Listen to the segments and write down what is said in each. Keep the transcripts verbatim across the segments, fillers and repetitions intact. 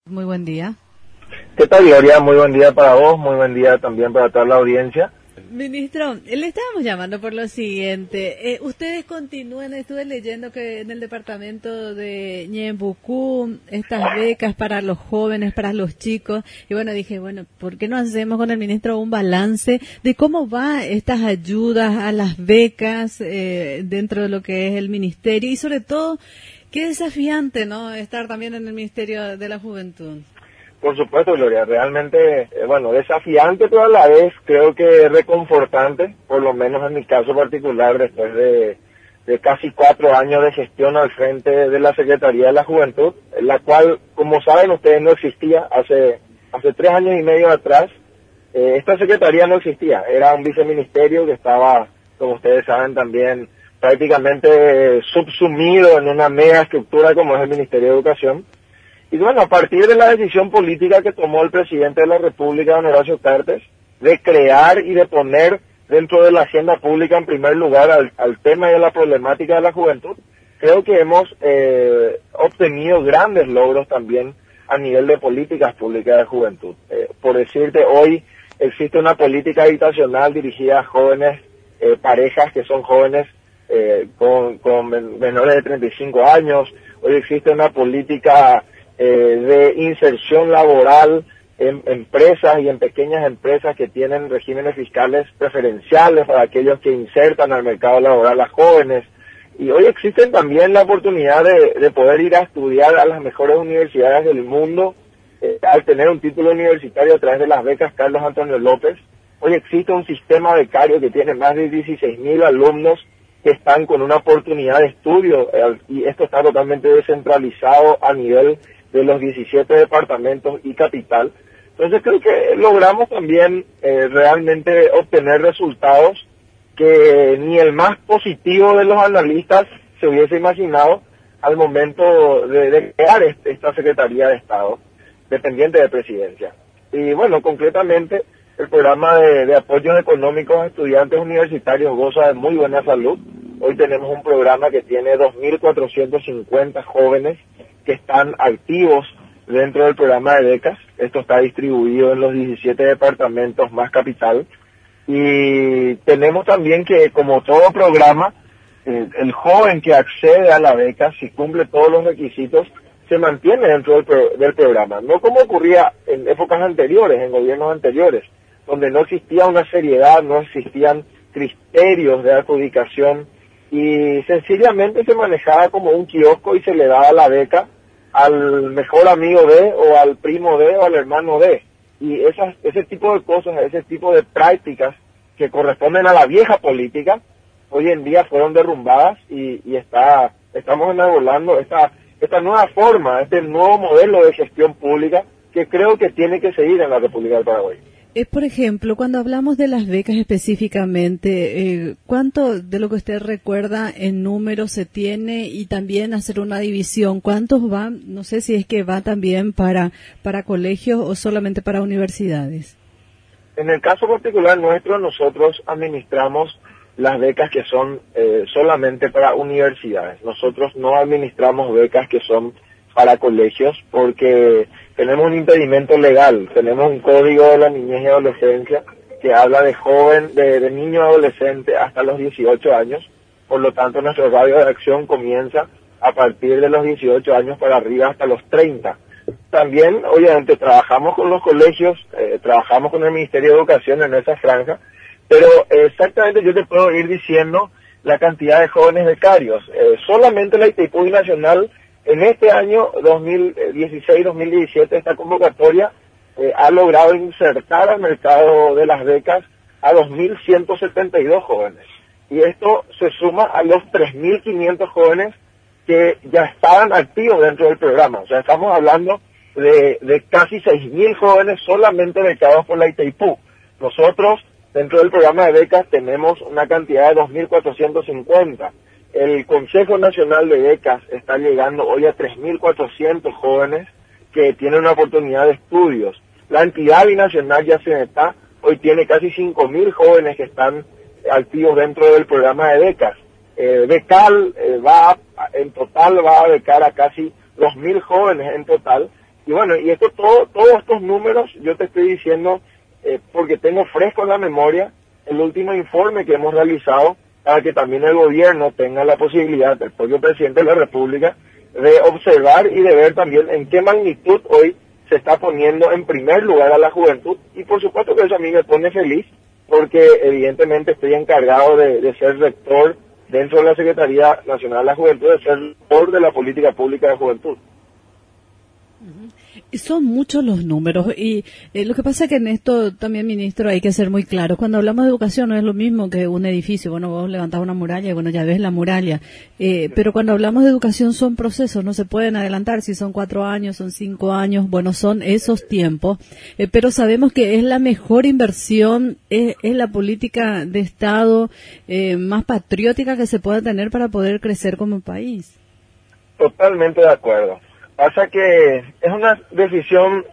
Muy buen día. ¿Qué tal, Gloria? Muy buen día para vos, muy buen día también para toda la audiencia. Ministro, le estábamos llamando por lo siguiente. Eh, ustedes continúan, estuve leyendo que en el departamento de Ñembucú, estas becas para los jóvenes, para los chicos, y bueno, dije, bueno, ¿por qué no hacemos con el ministro un balance de cómo va estas ayudas a las becas eh, dentro de lo que es el ministerio? Y sobre todo, qué desafiante, ¿no?, estar también en el Ministerio de la Juventud. Por supuesto, Gloria, realmente, eh, bueno, desafiante, pero a la vez creo que reconfortante, por lo menos en mi caso particular, después de, de casi cuatro años de gestión al frente de la Secretaría de la Juventud, la cual, como saben ustedes, no existía hace, hace tres años y medio atrás. Eh, esta Secretaría no existía, era un viceministerio que estaba, como ustedes saben también, prácticamente subsumido en una mega estructura como es el Ministerio de Educación. Y bueno, a partir de la decisión política que tomó el presidente de la República, don Horacio Cartes, de crear y de poner dentro de la agenda pública en primer lugar al, al tema y a la problemática de la juventud, creo que hemos eh, obtenido grandes logros también a nivel de políticas públicas de juventud. Eh, por decirte, hoy existe una política habitacional dirigida a jóvenes, eh, parejas que son jóvenes eh, con, con menores de treinta y cinco años. Hoy existe una política Eh, de inserción laboral en empresas y en pequeñas empresas que tienen regímenes fiscales preferenciales para aquellos que insertan al mercado laboral a jóvenes. Y hoy existen también la oportunidad de, de poder ir a estudiar a las mejores universidades del mundo, eh, al tener un título universitario a través de las becas Carlos Antonio López. Hoy existe un sistema becario que tiene más de dieciséis mil alumnos que están con una oportunidad de estudio, eh, y esto está totalmente descentralizado a nivel de los diecisiete departamentos y capital. Entonces creo que logramos también eh, realmente obtener resultados que ni el más positivo de los analistas se hubiese imaginado al momento de, de crear este, esta Secretaría de Estado, dependiente de Presidencia. Y bueno, concretamente el programa de, de apoyos económicos a estudiantes universitarios goza de muy buena salud. Hoy tenemos un programa que tiene dos mil cuatrocientos cincuenta jóvenes que están activos dentro del programa de becas. Esto está distribuido en los diecisiete departamentos más capital. Y tenemos también que, como todo programa, eh, el joven que accede a la beca, si cumple todos los requisitos, se mantiene dentro del, pro del programa. No como ocurría en épocas anteriores, en gobiernos anteriores, donde no existía una seriedad, no existían criterios de adjudicación y sencillamente se manejaba como un kiosco y se le daba la beca al mejor amigo de, o al primo de, o al hermano de. Y esas, ese tipo de cosas, ese tipo de prácticas que corresponden a la vieja política, hoy en día fueron derrumbadas y, y está, estamos enarbolando esta, esta nueva forma, este nuevo modelo de gestión pública que creo que tiene que seguir en la República del Paraguay. Eh, por ejemplo, cuando hablamos de las becas específicamente, eh, ¿cuánto de lo que usted recuerda en números se tiene? Y también hacer una división, ¿cuántos van? No sé si es que va también para, para colegios o solamente para universidades. En el caso particular nuestro, nosotros administramos las becas que son eh, solamente para universidades. Nosotros no administramos becas que son para colegios porque tenemos un impedimento legal, tenemos un código de la niñez y adolescencia que habla de joven, de, de niño adolescente hasta los dieciocho años, por lo tanto nuestro radio de acción comienza a partir de los dieciocho años para arriba hasta los treinta. También, obviamente, trabajamos con los colegios, eh, trabajamos con el Ministerio de Educación en esa franja, pero eh, exactamente yo te puedo ir diciendo la cantidad de jóvenes becarios. Eh, solamente la Itaipú Nacional en este año dos mil dieciséis dos mil diecisiete, esta convocatoria eh, ha logrado insertar al mercado de las becas a dos mil ciento setenta y dos jóvenes. Y esto se suma a los tres mil quinientos jóvenes que ya estaban activos dentro del programa. O sea, estamos hablando de, de casi seis mil jóvenes solamente becados por la Itaipú. Nosotros, dentro del programa de becas, tenemos una cantidad de dos mil cuatrocientos cincuenta. El Consejo Nacional de Becas está llegando hoy a tres mil cuatrocientos jóvenes que tienen una oportunidad de estudios. La entidad binacional ya se está, hoy tiene casi cinco mil jóvenes que están activos dentro del programa de becas. Eh, Becal eh, va a, en total va a becar a casi dos mil jóvenes en total Y bueno, y esto todo, todos estos números yo te estoy diciendo eh, porque tengo fresco en la memoria el último informe que hemos realizado para que también el gobierno tenga la posibilidad, el propio presidente de la República, de observar y de ver también en qué magnitud hoy se está poniendo en primer lugar a la juventud. Y por supuesto que eso a mí me pone feliz, porque evidentemente estoy encargado de, de ser rector dentro de la Secretaría Nacional de la Juventud, de ser rector de la política pública de juventud. Son muchos los números y eh, lo que pasa es que en esto también, ministro, hay que ser muy claro. Cuando hablamos de educación no es lo mismo que un edificio. Bueno, vos levantás una muralla y bueno, ya ves la muralla. Eh, pero cuando hablamos de educación son procesos, no se pueden adelantar. Si son cuatro años, son cinco años, bueno, son esos tiempos. Eh, pero sabemos que es la mejor inversión, es, es la política de Estado eh, más patriótica que se pueda tener para poder crecer como país. Totalmente de acuerdo. Pasa que es una decisión,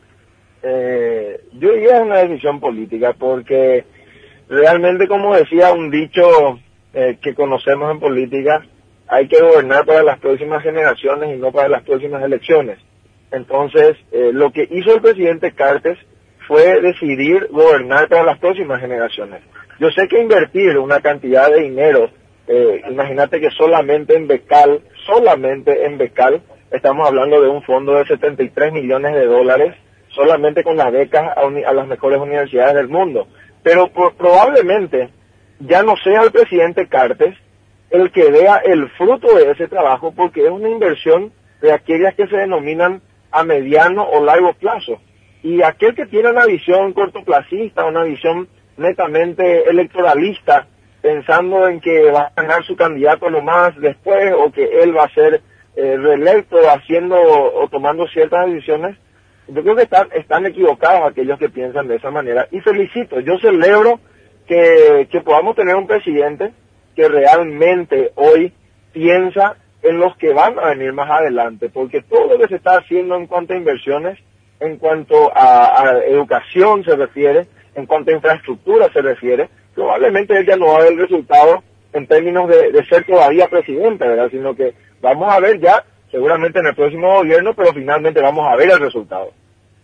eh, yo diría es una decisión política, porque realmente, como decía un dicho eh, que conocemos en política, hay que gobernar para las próximas generaciones y no para las próximas elecciones. Entonces, eh, lo que hizo el presidente Cartes fue decidir gobernar para las próximas generaciones. Yo sé que invertir una cantidad de dinero, eh, imagínate que solamente en Becal, solamente en Becal, estamos hablando de un fondo de setenta y tres millones de dólares, solamente con las becas a, uni- a las mejores universidades del mundo. Pero por, probablemente ya no sea el presidente Cartes el que vea el fruto de ese trabajo, porque es una inversión de aquellas que se denominan a mediano o largo plazo. Y aquel que tiene una visión cortoplacista, una visión netamente electoralista, pensando en que va a ganar su candidato nomás después, o que él va a ser Eh, reelecto haciendo o tomando ciertas decisiones, yo creo que están, están equivocados aquellos que piensan de esa manera. Y felicito, yo celebro que, que podamos tener un presidente que realmente hoy piensa en los que van a venir más adelante, porque todo lo que se está haciendo en cuanto a inversiones, en cuanto a, a educación se refiere, en cuanto a infraestructura se refiere, probablemente él ya no va a ver el resultado en términos de, de ser todavía presidente, ¿verdad? Sino que vamos a ver ya, seguramente en el próximo gobierno, pero finalmente vamos a ver el resultado.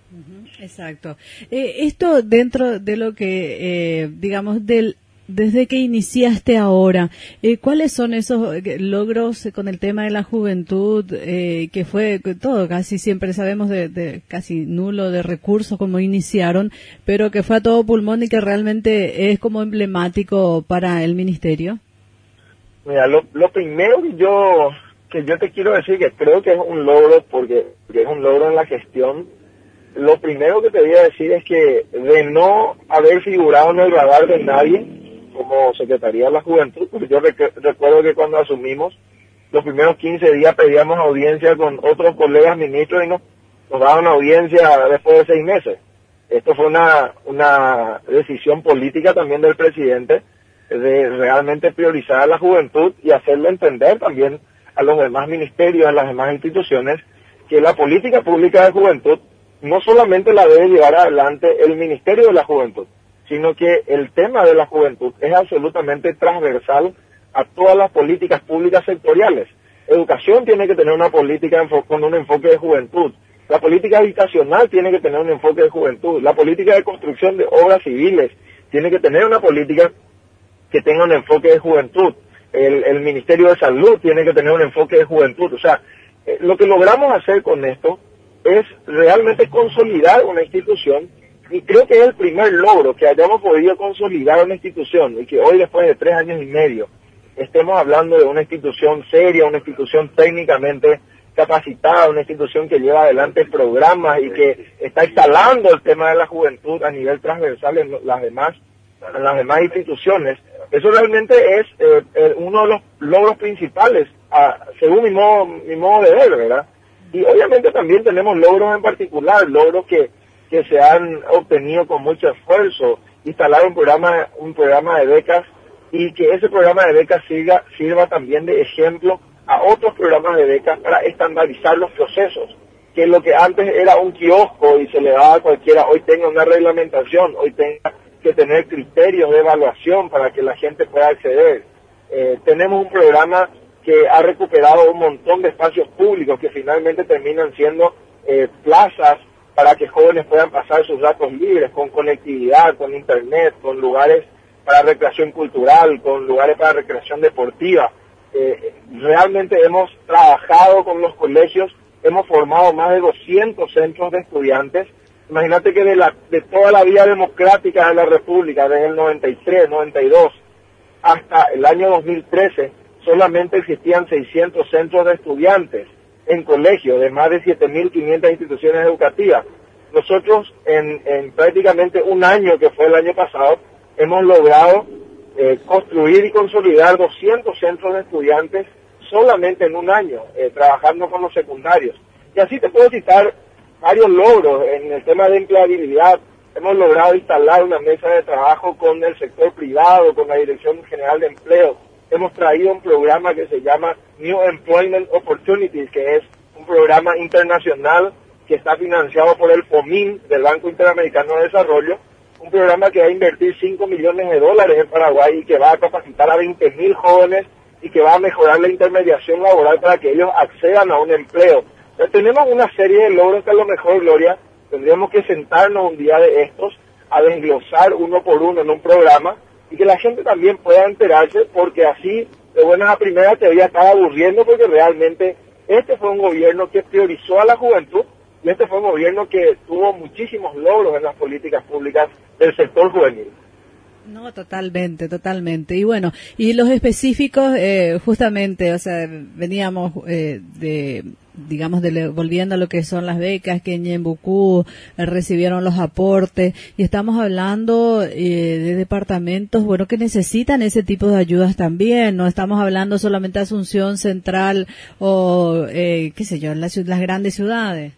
Exacto. Eh, esto dentro de lo que, eh, digamos, del desde que iniciaste ahora, eh, ¿cuáles son esos logros con el tema de la juventud, eh, que fue todo, casi siempre sabemos de, de casi nulo de recursos como iniciaron, pero que fue a todo pulmón y que realmente es como emblemático para el ministerio? Mira, lo, lo primero que yo que yo te quiero decir, que creo que es un logro, porque, porque es un logro en la gestión, lo primero que te voy a decir es que de no haber figurado en el radar de nadie como Secretaría de la Juventud, porque yo rec- recuerdo que cuando asumimos, los primeros quince días pedíamos audiencia con otros colegas ministros y nos, nos daban audiencia después de seis meses. Esto fue una, una decisión política también del presidente, de realmente priorizar a la juventud y hacerle entender también a los demás ministerios, a las demás instituciones, que la política pública de juventud no solamente la debe llevar adelante el Ministerio de la Juventud, sino que el tema de la juventud es absolutamente transversal a todas las políticas públicas sectoriales. Educación tiene que tener una política con un enfoque de juventud. La política habitacional tiene que tener un enfoque de juventud. La política de construcción de obras civiles tiene que tener una política que tenga un enfoque de juventud. El, el Ministerio de Salud tiene que tener un enfoque de juventud. O sea, eh, lo que logramos hacer con esto es realmente consolidar una institución, y creo que es el primer logro que hayamos podido consolidar una institución, y que hoy, después de tres años y medio, estemos hablando de una institución seria, una institución técnicamente capacitada, una institución que lleva adelante programas y que está instalando el tema de la juventud a nivel transversal en las demás, en las demás instituciones. Eso realmente es eh, eh, uno de los logros principales, a, según mi modo, mi modo de ver, ¿verdad? Y obviamente también tenemos logros en particular, logros que, que se han obtenido con mucho esfuerzo, instalar un programa, un programa de becas, y que ese programa de becas sirva, sirva también de ejemplo a otros programas de becas para estandarizar los procesos, que lo que antes era un kiosco y se le daba a cualquiera, hoy tenga una reglamentación, hoy tenga que tener criterios de evaluación para que la gente pueda acceder. Eh, tenemos un programa que ha recuperado un montón de espacios públicos que finalmente terminan siendo eh, plazas para que jóvenes puedan pasar sus datos libres, con conectividad, con internet, con lugares para recreación cultural, con lugares para recreación deportiva. Eh, realmente hemos trabajado con los colegios, hemos formado más de doscientos centros de estudiantes. Imagínate que de, la, de toda la vida democrática de la República, desde el noventa y tres, noventa y dos, hasta el año dos mil trece, solamente existían seiscientos centros de estudiantes en colegios de más de siete mil quinientas instituciones educativas. Nosotros en, en prácticamente un año, que fue el año pasado, hemos logrado eh, construir y consolidar doscientos centros de estudiantes solamente en un año, eh, trabajando con los secundarios. Y así te puedo citar varios logros en el tema de empleabilidad. Hemos logrado instalar una mesa de trabajo con el sector privado, con la Dirección General de Empleo. Hemos traído un programa que se llama New Employment Opportunities, que es un programa internacional que está financiado por el FOMIN, del Banco Interamericano de Desarrollo, un programa que va a invertir cinco millones de dólares en Paraguay y que va a capacitar a veinte mil jóvenes y que va a mejorar la intermediación laboral para que ellos accedan a un empleo. Entonces, tenemos una serie de logros que a lo mejor, Gloria, tendríamos que sentarnos un día de estos a desglosar uno por uno en un programa y que la gente también pueda enterarse, porque así de buenas a primeras te voy a estar aburriendo, porque realmente este fue un gobierno que priorizó a la juventud y este fue un gobierno que tuvo muchísimos logros en las políticas públicas del sector juvenil. No, totalmente, totalmente. Y bueno, y los específicos, eh, justamente, o sea, veníamos eh, de, digamos, de, volviendo a lo que son las becas, que en Ñembucú eh, recibieron los aportes, y estamos hablando eh, de departamentos, bueno, que necesitan ese tipo de ayudas también. No estamos hablando solamente de Asunción Central o, eh, qué sé yo, en las, las grandes ciudades.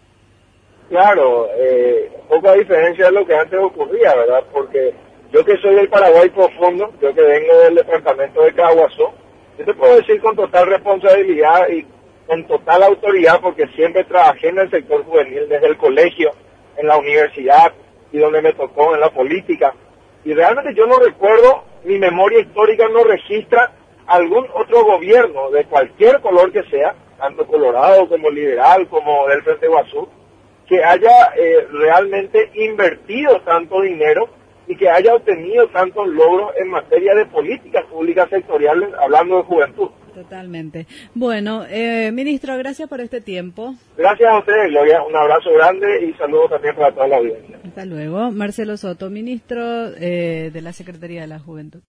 Claro, eh, poca diferencia de lo que antes ocurría, ¿verdad? Porque yo que soy del Paraguay profundo, yo que vengo del departamento de Caguazó, yo te puedo decir con total responsabilidad y con total autoridad, porque siempre trabajé en el sector juvenil, desde el colegio, en la universidad y donde me tocó en la política. Y realmente yo no recuerdo, mi memoria histórica no registra algún otro gobierno de cualquier color que sea, tanto colorado como liberal como del Frente Guazú, que haya eh, realmente invertido tanto dinero y que haya obtenido tantos logros en materia de políticas públicas sectoriales, hablando de juventud. Totalmente. Bueno, eh, ministro, gracias por este tiempo. Gracias a ustedes, Gloria. Un abrazo grande y saludos también para toda la audiencia. Hasta luego. Marcelo Soto, ministro eh, de la Secretaría de la Juventud.